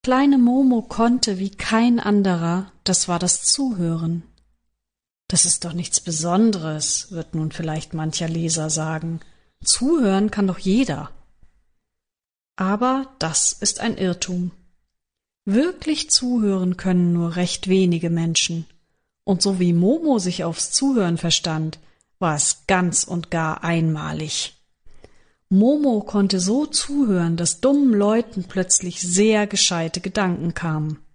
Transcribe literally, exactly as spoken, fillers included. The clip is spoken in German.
Kleine Momo konnte wie kein anderer, das war das Zuhören. Das ist doch nichts Besonderes, wird nun vielleicht mancher Leser sagen. Zuhören kann doch jeder. Aber das ist ein Irrtum. Wirklich zuhören können nur recht wenige Menschen. Und so wie Momo sich aufs Zuhören verstand, war es ganz und gar einmalig. Momo konnte so zuhören, dass dummen Leuten plötzlich sehr gescheite Gedanken kamen.